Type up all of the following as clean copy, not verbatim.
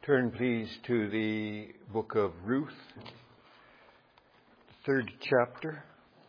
Turn, please, to the book of Ruth, the 3rd chapter.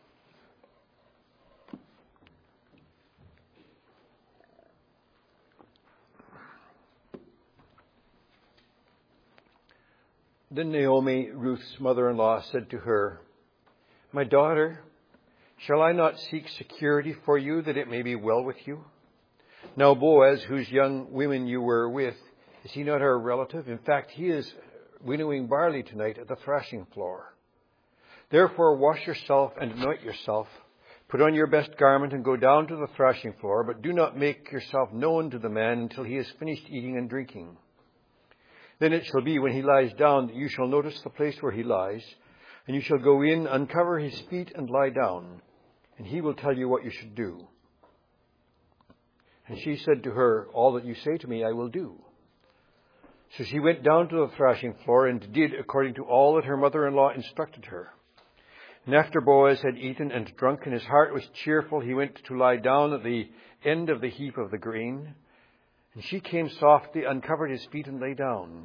Then Naomi, Ruth's mother-in-law, said to her, "My daughter, shall I not seek security for you, that it may be well with you? Now Boaz, whose young women you were with, is he not our relative? In fact, he is winnowing barley tonight at the thrashing floor. Therefore wash yourself and anoint yourself, put on your best garment and go down to the thrashing floor, but do not make yourself known to the man until he has finished eating and drinking. Then it shall be when he lies down that you shall notice the place where he lies, and you shall go in, uncover his feet and lie down, and he will tell you what you should do." And she said to her, "All that you say to me I will do." So she went down to the thrashing floor and did according to all that her mother-in-law instructed her. And after Boaz had eaten and drunk and his heart was cheerful, he went to lie down at the end of the heap of the grain. And she came softly, uncovered his feet, and lay down.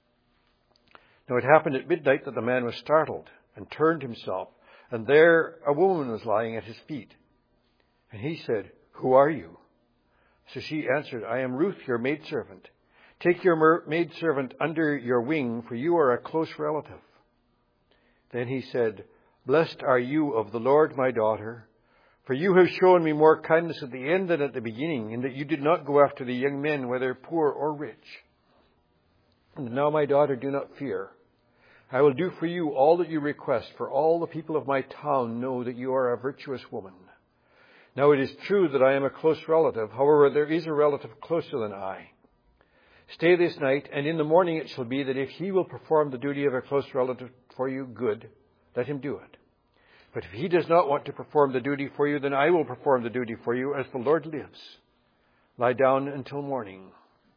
Now it happened at midnight that the man was startled and turned himself, and there a woman was lying at his feet. And he said, "Who are you?" So she answered, "I am Ruth, your maidservant. Take your maidservant under your wing, for you are a close relative." Then he said, "Blessed are you of the Lord, my daughter, for you have shown me more kindness at the end than at the beginning, in that you did not go after the young men, whether poor or rich. And now, my daughter, do not fear. I will do for you all that you request, for all the people of my town know that you are a virtuous woman. Now it is true that I am a close relative. However, there is a relative closer than I. Stay this night, and in the morning it shall be that if he will perform the duty of a close relative for you, good, let him do it. But if he does not want to perform the duty for you, then I will perform the duty for you, as the Lord lives. Lie down until morning."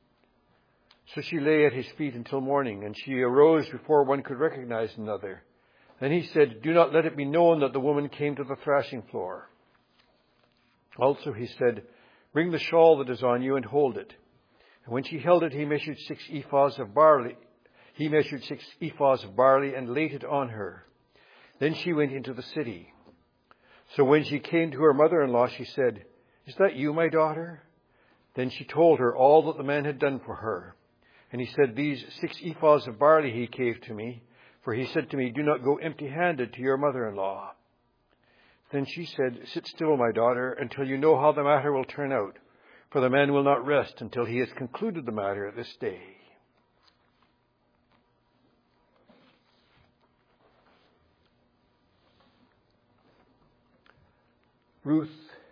So she lay at his feet until morning, and she arose before one could recognize another. Then he said, "Do not let it be known that the woman came to the thrashing floor." Also he said, "Bring the shawl that is on you and hold it." And when she held it, he measured 6 ephahs of barley. He measured 6 ephahs of barley and laid it on her. Then she went into the city. So when she came to her mother-in-law, she said, "Is that you, my daughter?" Then she told her all that the man had done for her. And he said, "These 6 ephahs of barley he gave to me, for he said to me, 'Do not go empty-handed to your mother-in-law.'" Then she said, "Sit still, my daughter, until you know how the matter will turn out. For the man will not rest until he has concluded the matter this day." Ruth,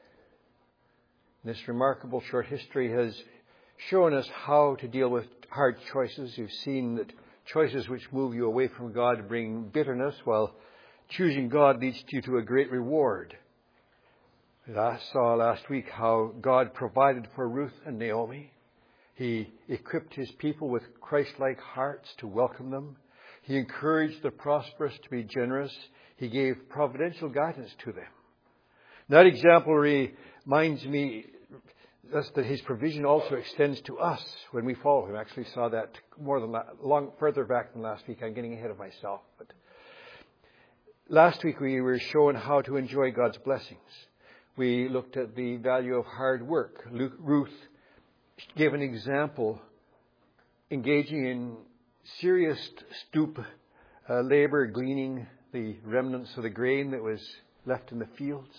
this remarkable short history, has shown us how to deal with hard choices. You've seen that choices which move you away from God bring bitterness, while choosing God leads you to a great reward. I saw last week how God provided for Ruth and Naomi. He equipped his people with Christ-like hearts to welcome them. He encouraged the prosperous to be generous. He gave providential guidance to them. That example reminds me that his provision also extends to us when we follow him. I actually saw that further back than last week. I'm getting ahead of myself. But last week we were shown how to enjoy God's blessings. We looked at the value of hard work. Ruth gave an example engaging in serious stoop labor, gleaning the remnants of the grain that was left in the fields.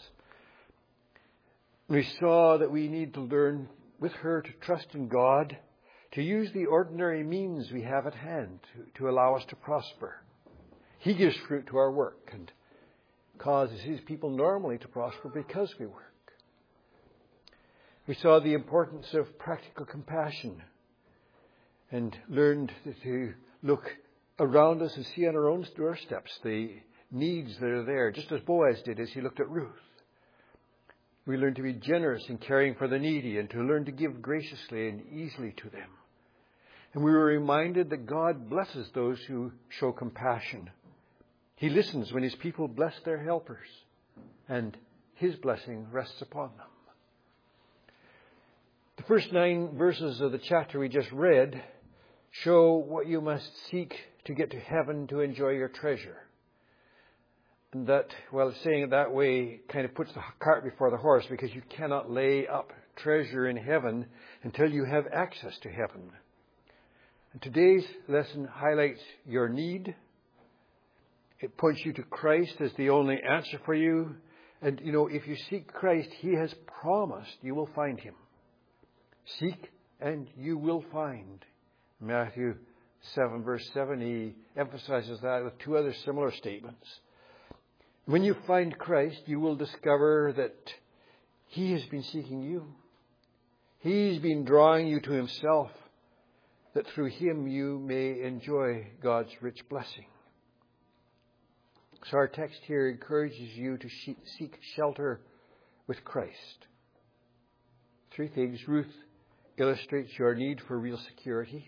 We saw that we need to learn with her to trust in God, to use the ordinary means we have at hand to allow us to prosper. He gives fruit to our work and causes his people normally to prosper because we work. We saw the importance of practical compassion and learned to look around us and see on our own doorsteps the needs that are there, just as Boaz did as he looked at Ruth. We learned to be generous in caring for the needy and to learn to give graciously and easily to them. And we were reminded that God blesses those who show compassion. He listens when his people bless their helpers, and his blessing rests upon them. The first 9 verses of the chapter we just read show what you must seek to get to heaven to enjoy your treasure. And that, well, saying it that way kind of puts the cart before the horse, because you cannot lay up treasure in heaven until you have access to heaven. And today's lesson highlights your need. It points you to Christ as the only answer for you. And, if you seek Christ, He has promised you will find Him. Seek and you will find. Matthew 7 verse 7, He emphasizes that with two other similar statements. When you find Christ, you will discover that He has been seeking you. He's been drawing you to Himself, that through Him you may enjoy God's rich blessing. So our text here encourages you to seek shelter with Christ. Three things. Ruth illustrates your need for real security.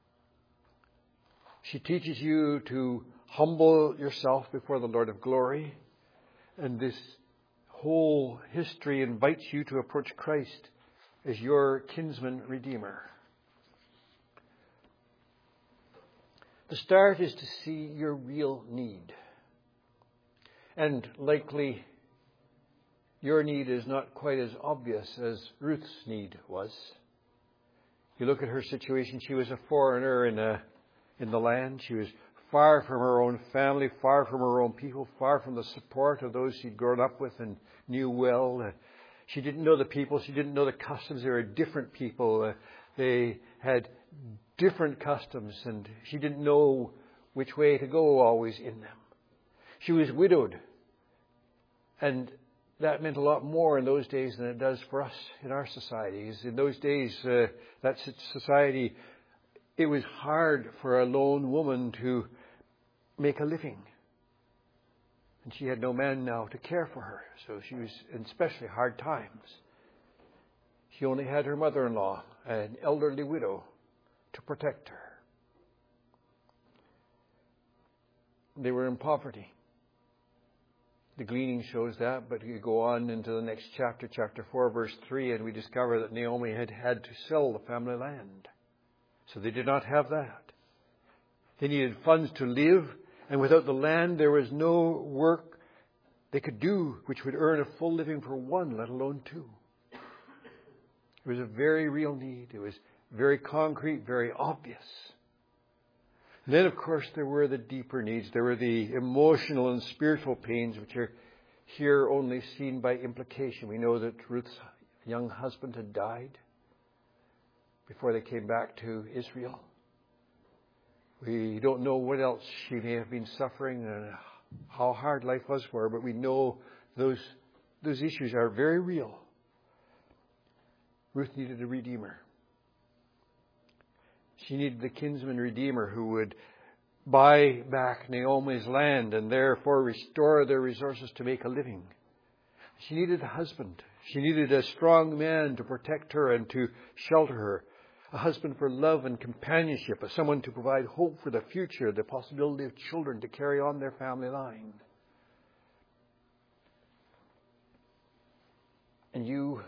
She teaches you to humble yourself before the Lord of glory. And this whole history invites you to approach Christ as your kinsman redeemer. The start is to see your real need. And likely your need is not quite as obvious as Ruth's need was. You look at her situation. She was a foreigner in the land. She was far from her own family, far from her own people, far from the support of those she'd grown up with and knew well. She didn't know the people. She didn't know the customs. They were different people. They had different customs, and she didn't know which way to go always in them. She was widowed, and that meant a lot more in those days than it does for us in our societies. In those days, that society, it was hard for a lone woman to make a living. And she had no man now to care for her, so she was in especially hard times. She only had her mother-in-law, an elderly widow, to protect her. They were in poverty. The gleaning shows that, but you go on into the next chapter, chapter 4, verse 3, and we discover that Naomi had had to sell the family land. So they did not have that. They needed funds to live, and without the land, there was no work they could do which would earn a full living for one, let alone two. It was a very real need. It was very concrete, very obvious. And then, of course, there were the deeper needs. There were the emotional and spiritual pains, which are here only seen by implication. We know that Ruth's young husband had died before they came back to Israel. We don't know what else she may have been suffering and how hard life was for her, but we know those issues are very real. Ruth needed a redeemer. She needed the kinsman redeemer who would buy back Naomi's land and therefore restore their resources to make a living. She needed a husband. She needed a strong man to protect her and to shelter her. A husband for love and companionship, someone to provide hope for the future, the possibility of children to carry on their family line. And you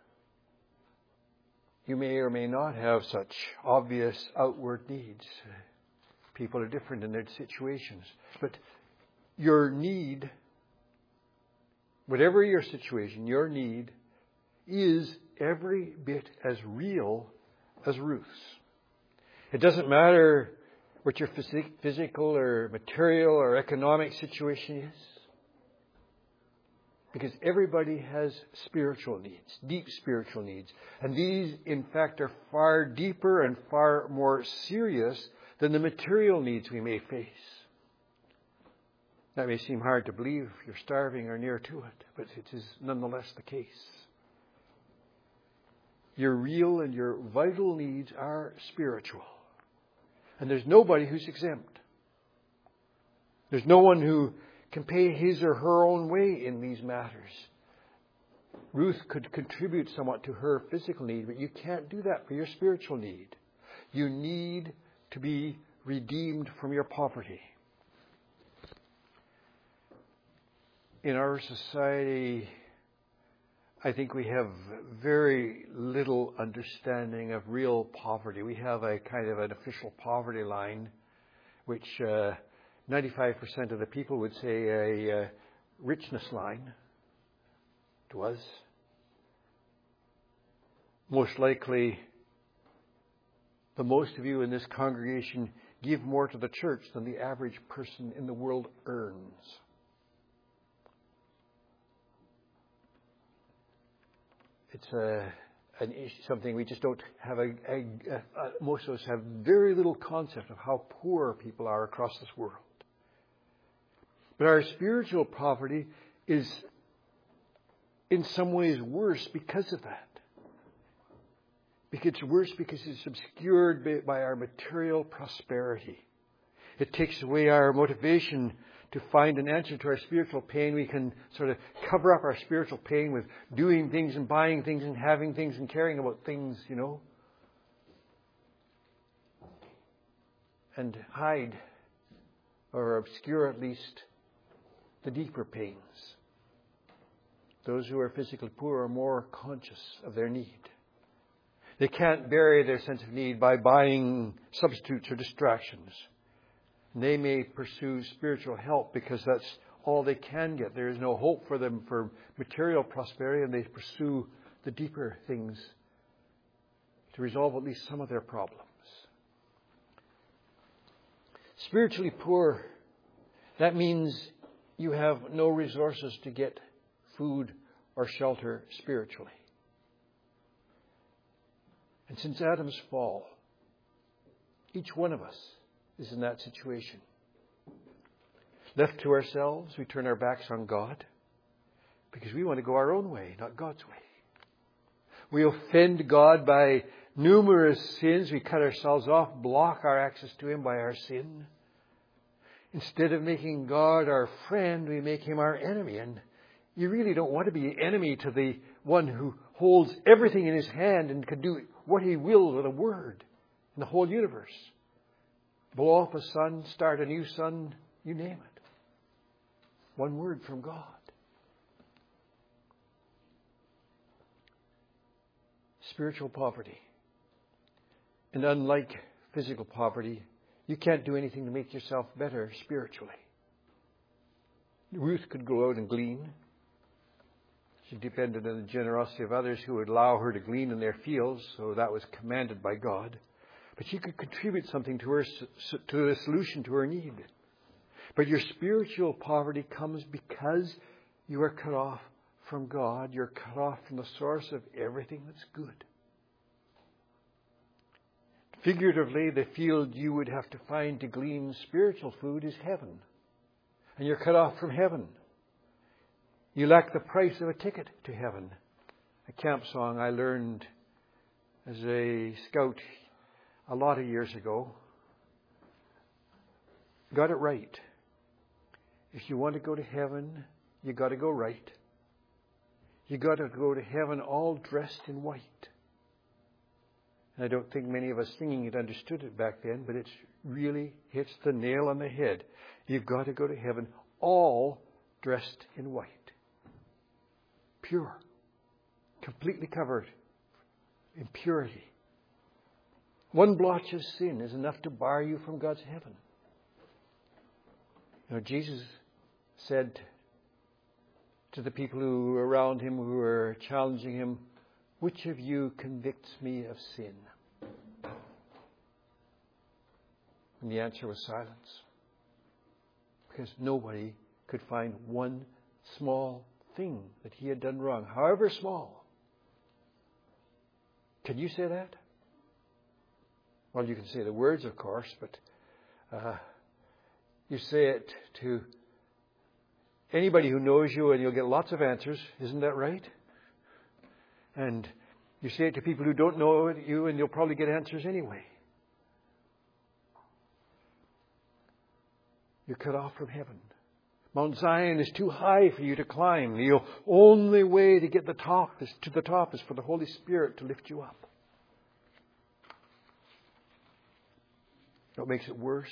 may or may not have such obvious outward needs. People are different in their situations. But your need, whatever your situation, your need is every bit as real as Ruth's. It doesn't matter what your physical or material or economic situation is, because everybody has spiritual needs, deep spiritual needs. And these, in fact, are far deeper and far more serious than the material needs we may face. That may seem hard to believe if you're starving or near to it, but it is nonetheless the case. Your real and your vital needs are spiritual. And there's nobody who's exempt. There's no one who can pay his or her own way in these matters. Ruth could contribute somewhat to her physical need, but you can't do that for your spiritual need. You need to be redeemed from your poverty. In our society, I think we have very little understanding of real poverty. We have a kind of an official poverty line, which 95% of the people would say a richness line. It was. Most likely, the most of you in this congregation give more to the church than the average person in the world earns. It's something we just don't have most of us have very little concept of how poor people are across this world. But our spiritual poverty is in some ways worse because of that. It's worse because it's obscured by our material prosperity. It takes away our motivation to find an answer to our spiritual pain. We can sort of cover up our spiritual pain with doing things and buying things and having things and caring about things, and hide or obscure at least the deeper pains. Those who are physically poor are more conscious of their need. They can't bury their sense of need by buying substitutes or distractions. They may pursue spiritual help because that's all they can get. There is no hope for them for material prosperity, and they pursue the deeper things to resolve at least some of their problems. Spiritually poor, that means you have no resources to get food or shelter spiritually. And since Adam's fall, each one of us is in that situation. Left to ourselves, we turn our backs on God because we want to go our own way, not God's way. We offend God by numerous sins. We cut ourselves off, block our access to Him by our sin. Instead of making God our friend, we make Him our enemy. And you really don't want to be an enemy to the one who holds everything in His hand and can do what He will with a word in the whole universe. Blow off a sun, start a new sun, you name it. One word from God. Spiritual poverty. And unlike physical poverty, you can't do anything to make yourself better spiritually. Ruth could go out and glean. She depended on the generosity of others who would allow her to glean in their fields, so that was commanded by God. But she could contribute something to the solution to her need. But your spiritual poverty comes because you are cut off from God. You're cut off from the source of everything that's good. Figuratively, the field you would have to find to glean spiritual food is heaven. And you're cut off from heaven. You lack the price of a ticket to heaven. A camp song I learned as a scout a lot of years ago. Got it right. If you want to go to heaven, you got to go right. You got to go to heaven all dressed in white. And I don't think many of us singing it understood it back then, but it really hits the nail on the head. You've got to go to heaven all dressed in white. Pure. Completely covered in purity. One blotch of sin is enough to bar you from God's heaven. Jesus said to the people who were around Him, who were challenging Him, "Which of you convicts me of sin?" And the answer was silence. Because nobody could find one small thing that he had done wrong, however small. Can you say that? Well, you can say the words, of course, but you say it to anybody who knows you and you'll get lots of answers. Isn't that right? And you say it to people who don't know you and you'll probably get answers anyway. You're cut off from heaven. Mount Zion is too high for you to climb. The only way to get to the top is for the Holy Spirit to lift you up. What makes it worse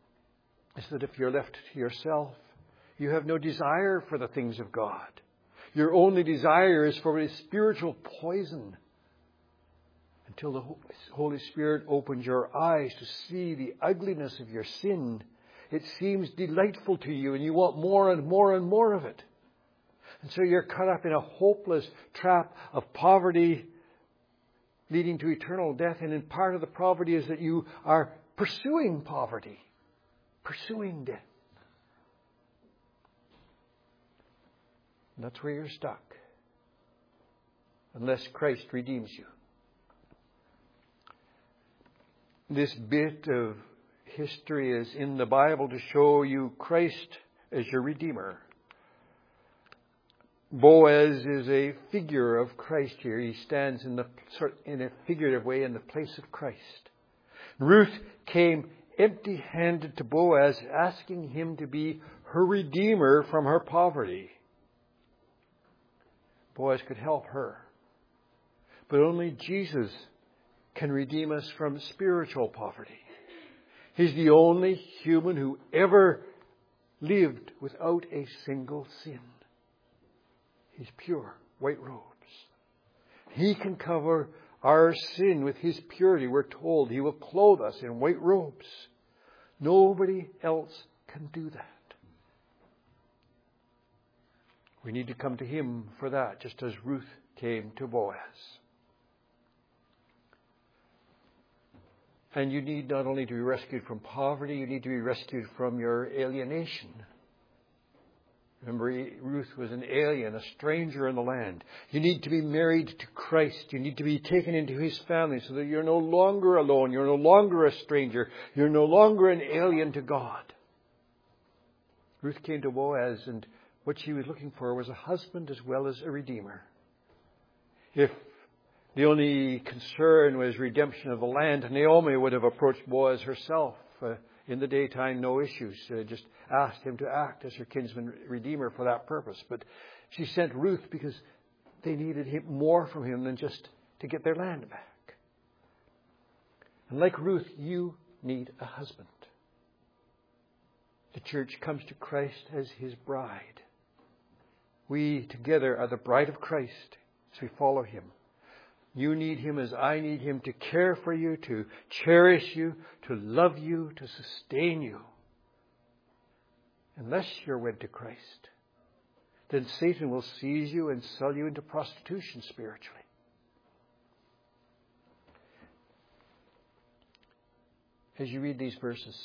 is that if you're left to yourself, you have no desire for the things of God. Your only desire is for a spiritual poison until the Holy Spirit opens your eyes to see the ugliness of your sin. It seems delightful to you and you want more and more and more of it. And so you're caught up in a hopeless trap of poverty leading to eternal death. And in part of the poverty is that you are pursuing poverty, pursuing death. And that's where you're stuck. Unless Christ redeems you. This bit of history is in the Bible to show you Christ as your Redeemer. Boaz is a figure of Christ here. He stands in a figurative way in the place of Christ. Ruth came empty-handed to Boaz, asking him to be her Redeemer from her poverty. Boaz could help her. But only Jesus can redeem us from spiritual poverty. He's the only human who ever lived without a single sin. He's pure, white robes. He can cover our sin with His purity. We're told He will clothe us in white robes. Nobody else can do that. We need to come to Him for that, just as Ruth came to Boaz. And you need not only to be rescued from poverty, you need to be rescued from your alienation. Remember, Ruth was an alien, a stranger in the land. You need to be married to Christ. You need to be taken into His family so that you're no longer alone. You're no longer a stranger. You're no longer an alien to God. Ruth came to Boaz, and what she was looking for was a husband as well as a redeemer. If the only concern was redemption of the land, Naomi would have approached Boaz herself in the daytime, no issues. Just asked him to act as her kinsman redeemer for that purpose. But she sent Ruth because they needed more from him than just to get their land back. And like Ruth, you need a husband. The church comes to Christ as His bride. We together are the bride of Christ as we follow Him. You need Him as I need Him to care for you, to cherish you, to love you, to sustain you. Unless you're wed to Christ, then Satan will seize you and sell you into prostitution spiritually. As you read these verses,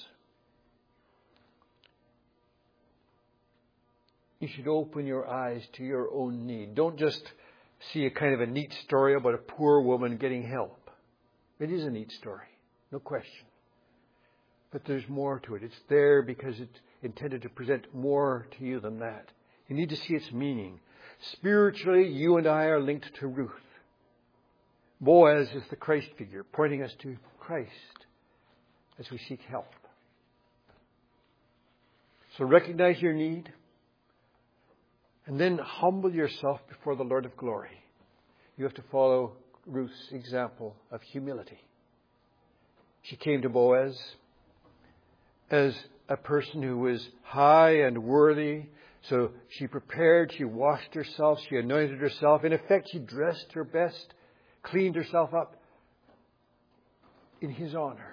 you should open your eyes to your own need. Don't just see a kind of a neat story about a poor woman getting help. It is a neat story, no question. But there's more to it. It's there because it's intended to present more to you than that. You need to see its meaning. Spiritually, you and I are linked to Ruth. Boaz is the Christ figure, pointing us to Christ as we seek help. So recognize your need. And then humble yourself before the Lord of glory. You have to follow Ruth's example of humility. She came to Boaz as a person who was high and worthy. So she prepared, she washed herself, she anointed herself. In effect, she dressed her best, cleaned herself up in his honor.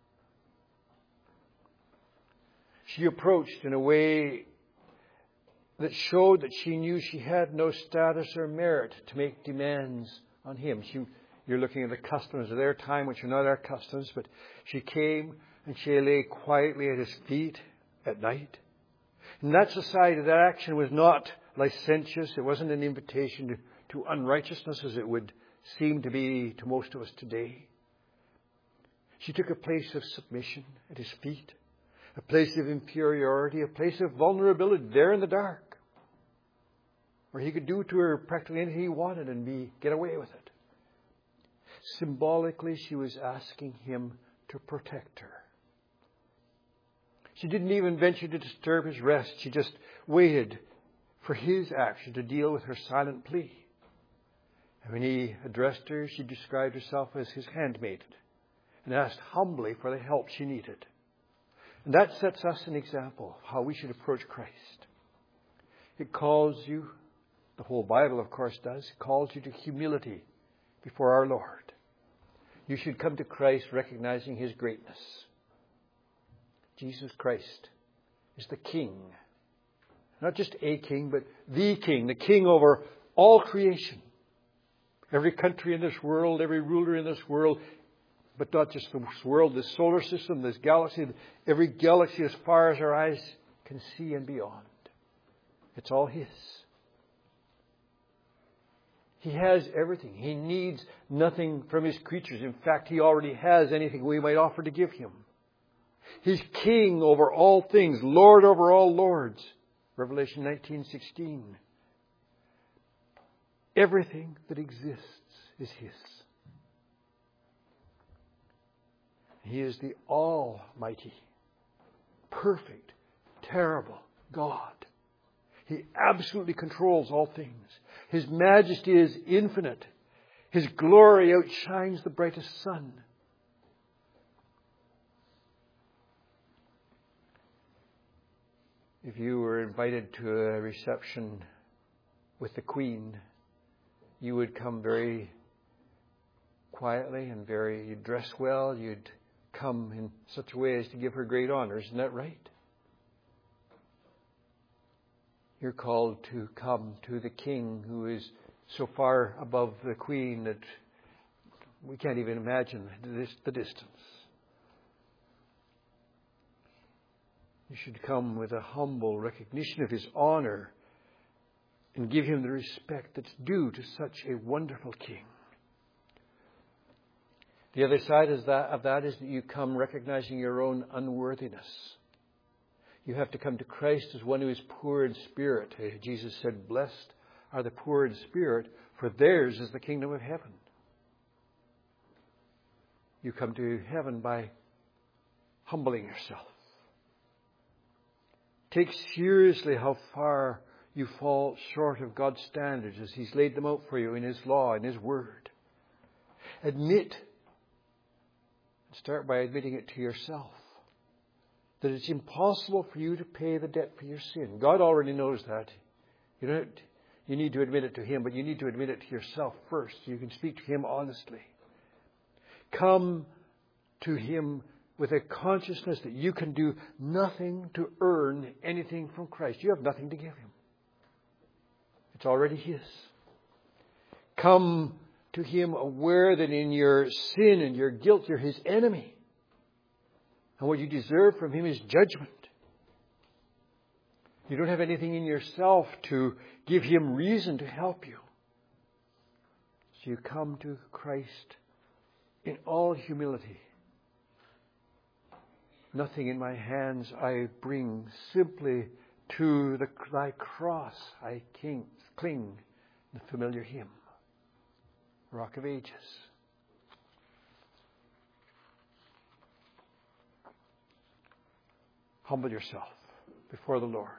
She approached in a way that showed that she knew she had no status or merit to make demands on him. You're looking at the customs of their time, which are not our customs, but she came and she lay quietly at his feet at night. In that society, that action was not licentious. It wasn't an invitation to unrighteousness as it would seem to be to most of us today. She took a place of submission at his feet, a place of inferiority, a place of vulnerability there in the dark, where he could do to her practically anything he wanted and get away with it. Symbolically, she was asking him to protect her. She didn't even venture to disturb his rest. She just waited for his action to deal with her silent plea. And when he addressed her, she described herself as his handmaiden and asked humbly for the help she needed. And that sets us an example of how we should approach Christ. It calls you The whole Bible, of course, does. It calls you to humility before our Lord. You should come to Christ recognizing His greatness. Jesus Christ is the King. Not just a king, but the King over all creation. Every country in this world, every ruler in this world, but not just this world, this solar system, this galaxy, every galaxy as far as our eyes can see and beyond. It's all His. He has everything. He needs nothing from His creatures. In fact, He already has anything we might offer to give Him. He's King over all things, Lord over all lords. Revelation 19:16. Everything that exists is His. He is the almighty, perfect, terrible God. He absolutely controls all things. His majesty is infinite. His glory outshines the brightest sun. If you were invited to a reception with the Queen, you would come very quietly and you'd dress well. You'd come in such a way as to give her great honor. Isn't that right? You're called to come to the King who is so far above the Queen that we can't even imagine the distance. You should come with a humble recognition of His honor and give Him the respect that's due to such a wonderful King. The other side of that is that you come recognizing your own unworthiness. You have to come to Christ as one who is poor in spirit. Jesus said, "Blessed are the poor in spirit, for theirs is the kingdom of heaven." You come to heaven by humbling yourself. Take seriously how far you fall short of God's standards as He's laid them out for you in His law, in His Word. Admit, start by admitting it to yourself, that it's impossible for you to pay the debt for your sin. God already knows that. You need to admit it to Him, but you need to admit it to yourself first so you can speak to Him honestly. Come to Him with a consciousness that you can do nothing to earn anything from Christ. You have nothing to give Him. It's already His. Come to Him aware that in your sin and your guilt, you're His enemy. And what you deserve from Him is judgment. You don't have anything in yourself to give Him reason to help you. So you come to Christ in all humility. Nothing in my hands I bring, simply to Thy cross I cling, the familiar hymn, Rock of Ages. Humble yourself before the Lord.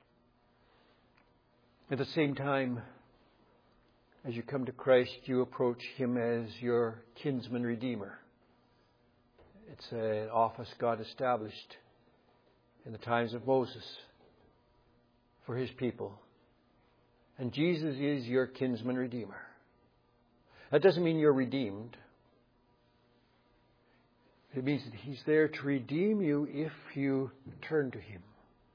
At the same time, as you come to Christ, you approach Him as your kinsman redeemer. It's an office God established in the times of Moses for His people. And Jesus is your kinsman redeemer. That doesn't mean you're redeemed. It means that He's there to redeem you if you turn to Him.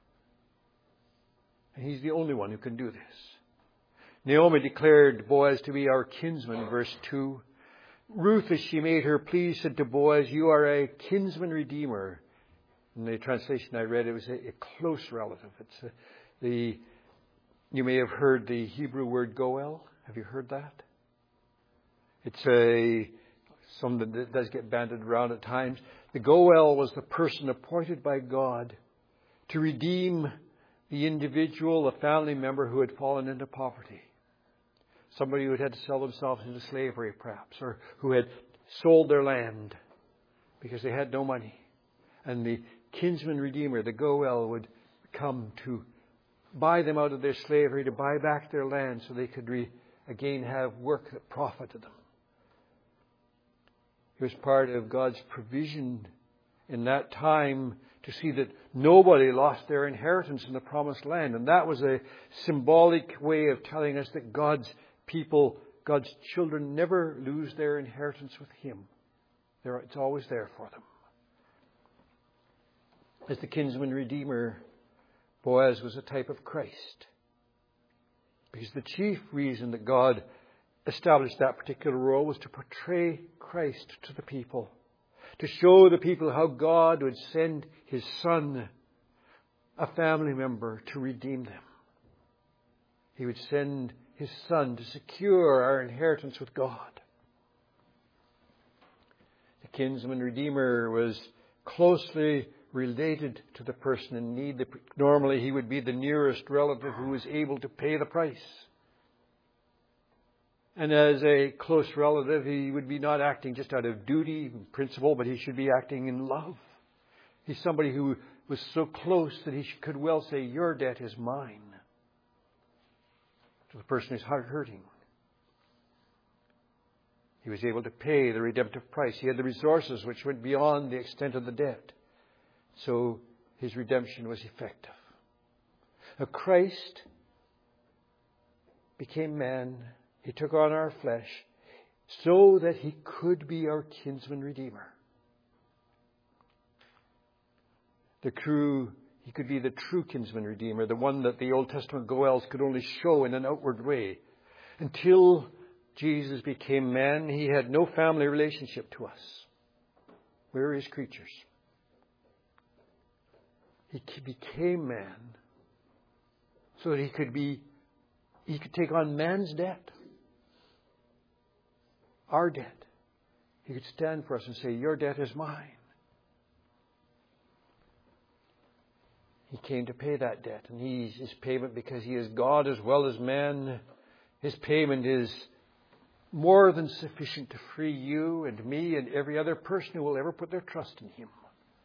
And He's the only one who can do this. Naomi declared Boaz to be our kinsman, verse 2. Ruth, as she made her plea, said to Boaz, "You are a kinsman redeemer." In the translation I read, it was a close relative. You may have heard the Hebrew word goel. Have you heard that? It's something that does get banded around at times. The goel was the person appointed by God to redeem the individual, a family member who had fallen into poverty. Somebody who had to sell themselves into slavery, perhaps, or who had sold their land because they had no money. And the kinsman redeemer, the goel, would come to buy them out of their slavery, to buy back their land so they could again have work that profited them. It was part of God's provision in that time to see that nobody lost their inheritance in the promised land. And that was a symbolic way of telling us that God's people, God's children, never lose their inheritance with Him. It's always there for them. As the kinsman redeemer, Boaz was a type of Christ. Because the chief reason that God established that particular role was to portray Christ to the people. To show the people how God would send His Son, a family member, to redeem them. He would send His Son to secure our inheritance with God. The kinsman redeemer was closely related to the person in need. Normally he would be the nearest relative who was able to pay the price. And as a close relative, he would be not acting just out of duty and principle, but he should be acting in love. He's somebody who was so close that he could well say, "Your debt is mine," to the person who's hurting. He was able to pay the redemptive price. He had the resources which went beyond the extent of the debt. So his redemption was effective. Now Christ became man. He took on our flesh so that He could be our kinsman redeemer. He could be the true kinsman redeemer, the one that the Old Testament Goels could only show in an outward way. Until Jesus became man, He had no family relationship to us. We were His creatures. He became man so that He could take on man's debt. Our debt. He could stand for us and say, "Your debt is mine." He came to pay that debt. And His payment, because He is God as well as man, His payment is more than sufficient to free you and me and every other person who will ever put their trust in Him.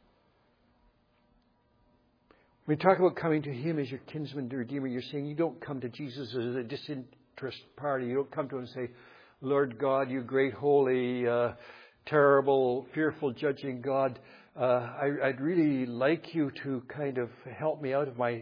When you talk about coming to Him as your kinsman redeemer, you're saying you don't come to Jesus as a disinterested party. You don't come to Him and say, "Lord God, you great, holy, terrible, fearful, judging God, I'd really like you to kind of help me out of my,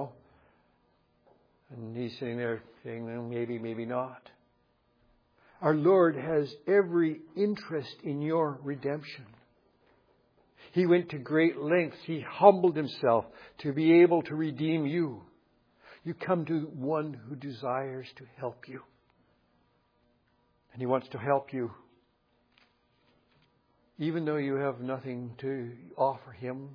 And He's sitting there saying, "Well, maybe, maybe not." Our Lord has every interest in your redemption. He went to great lengths. He humbled Himself to be able to redeem you. You come to one who desires to help you. And He wants to help you. Even though you have nothing to offer Him,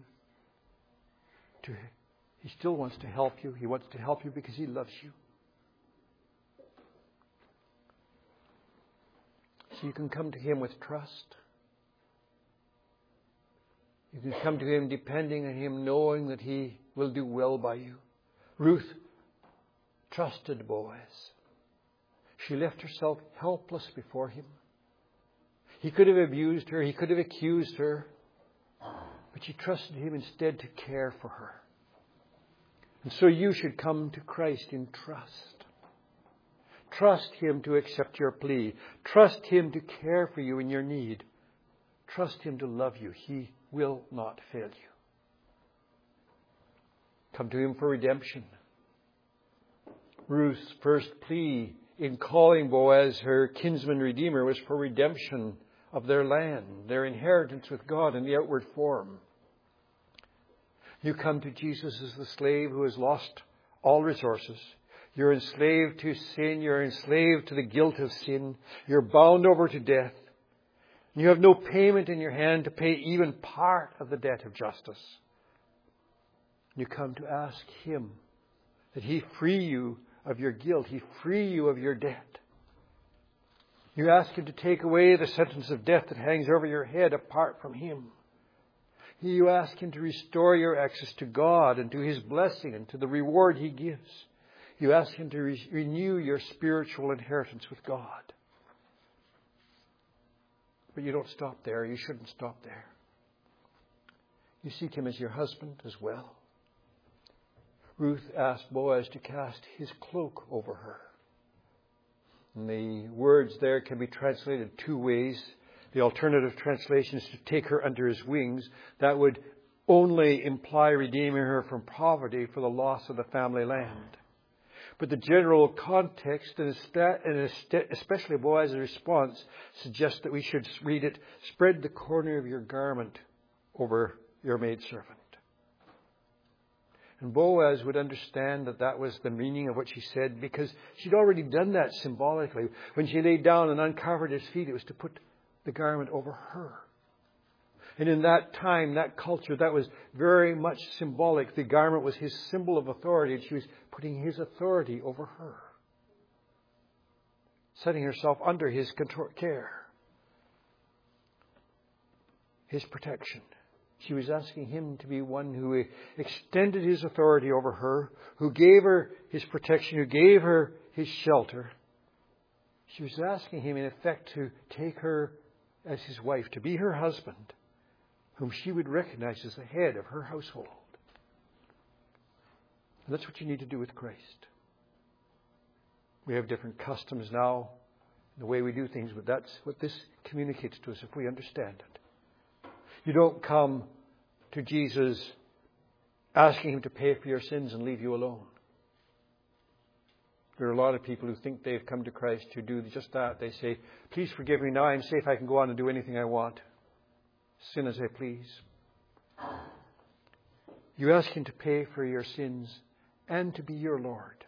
He still wants to help you. He wants to help you because He loves you. So you can come to Him with trust. You can come to Him depending on Him, knowing that He will do well by you. Ruth trusted Boaz. She left herself helpless before him. He could have abused her. He could have accused her. But she trusted Him instead to care for her. And so you should come to Christ in trust. Trust Him to accept your plea. Trust Him to care for you in your need. Trust Him to love you. He will not fail you. Come to Him for redemption. Ruth's first plea in calling Boaz her kinsman redeemer was for redemption of their land, their inheritance with God in the outward form. You come to Jesus as the slave who has lost all resources. You're enslaved to sin. You're enslaved to the guilt of sin. You're bound over to death. You have no payment in your hand to pay even part of the debt of justice. You come to ask Him that He free you of your guilt. He free you of your debt. You ask Him to take away the sentence of death that hangs over your head apart from Him. You ask Him to restore your access to God and to His blessing and to the reward He gives. You ask Him to renew your spiritual inheritance with God. But you don't stop there. You shouldn't stop there. You seek Him as your husband as well. Ruth asked Boaz to cast his cloak over her. And the words there can be translated two ways. The alternative translation is to take her under his wings. That would only imply redeeming her from poverty for the loss of the family land. But the general context, and especially Boaz's response, suggests that we should read it, spread the corner of your garment over your maidservant. And Boaz would understand that that was the meaning of what she said, because she'd already done that symbolically. When she laid down and uncovered his feet, it was to put the garment over her. And in that time, that culture, that was very much symbolic. The garment was his symbol of authority, and she was putting his authority over her, setting herself under his care, his protection. She was asking him to be one who extended his authority over her, who gave her his protection, who gave her his shelter. She was asking him, in effect, to take her as his wife, to be her husband, whom she would recognize as the head of her household. And that's what you need to do with Christ. We have different customs now, the way we do things, but that's what this communicates to us if we understand it. You don't come to Jesus asking him to pay for your sins and leave you alone. There are a lot of people who think they've come to Christ who do just that. They say, please forgive me now. I'm safe. I can go on and do anything I want. Sin as I please. You ask him to pay for your sins and to be your Lord.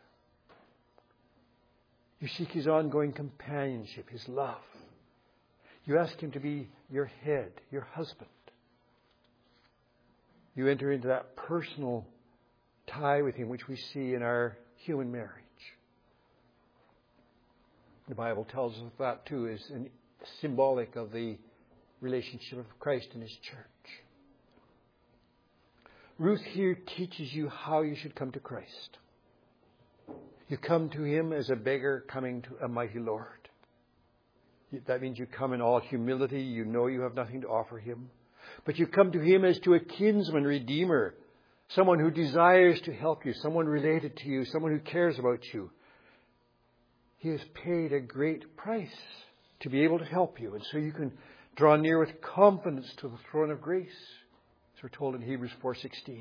You seek his ongoing companionship, his love. You ask him to be your head, your husband. You enter into that personal tie with him, which we see in our human marriage. The Bible tells us that too is symbolic of the relationship of Christ and his church. Ruth here teaches you how you should come to Christ. You come to him as a beggar coming to a mighty Lord. That means you come in all humility. You know you have nothing to offer him. But you come to him as to a kinsman redeemer, someone who desires to help you, someone related to you, someone who cares about you. He has paid a great price to be able to help you. And so you can draw near with confidence to the throne of grace, as we're told in Hebrews 4:16.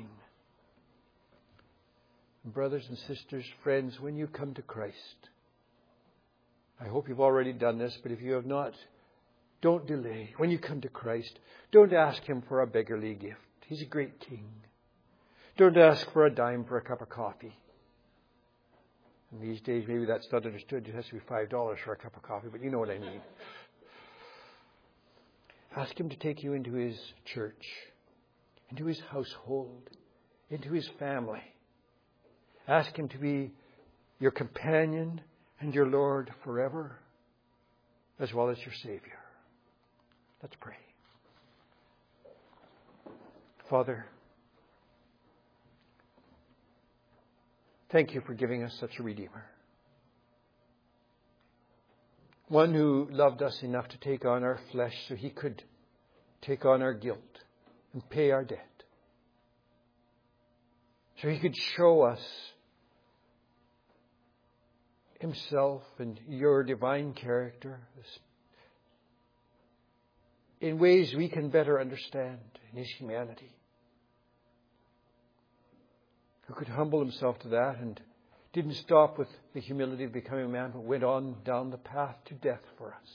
Brothers and sisters, friends, when you come to Christ, I hope you've already done this, but if you have not, don't delay. When you come to Christ, don't ask him for a beggarly gift. He's a great king. Don't ask for a dime for a cup of coffee. And these days, maybe that's not understood. It has to be $5 for a cup of coffee, but you know what I mean. Ask him to take you into his church, into his household, into his family. Ask him to be your companion and your Lord forever, as well as your Savior. Let's pray. Father, thank you for giving us such a Redeemer. One who loved us enough to take on our flesh so he could take on our guilt and pay our debt. So he could show us himself and your divine character in ways we can better understand in his humanity. Who could humble himself to that and didn't stop with the humility of becoming a man, but went on down the path to death for us.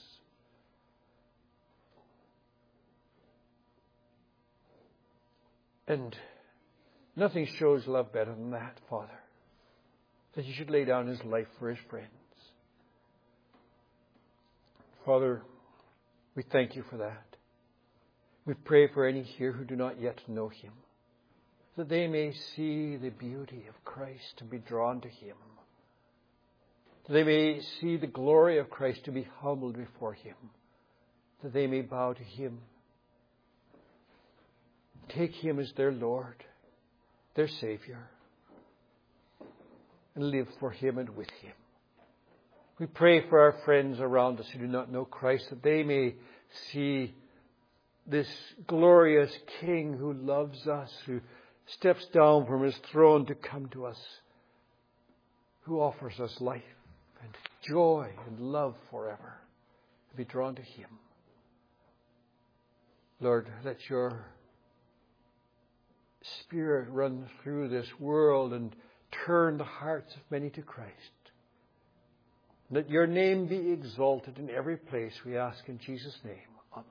And nothing shows love better than that, Father, that he should lay down his life for his friends. Father, we thank you for that. We pray for any here who do not yet know him, that they may see the beauty of Christ and be drawn to him. That they may see the glory of Christ to be humbled before him. That they may bow to him. Take him as their Lord, their Savior, and live for him and with him. We pray for our friends around us who do not know Christ, that they may see this glorious King who loves us, who steps down from his throne to come to us, who offers us life and joy and love forever, and be drawn to him. Lord, let your Spirit run through this world and turn the hearts of many to Christ. Let your name be exalted in every place, we ask in Jesus' name. Amen.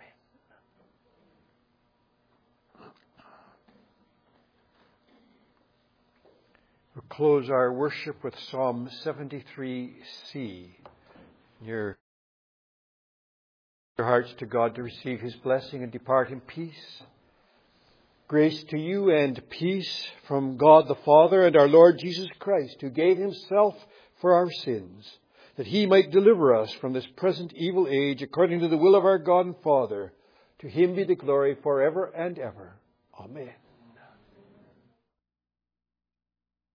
We'll close our worship with Psalm 73C. Your hearts to God to receive his blessing and depart in peace. Grace to you and peace from God the Father and our Lord Jesus Christ, who gave himself for our sins, that he might deliver us from this present evil age according to the will of our God and Father. To him be the glory forever and ever. Amen.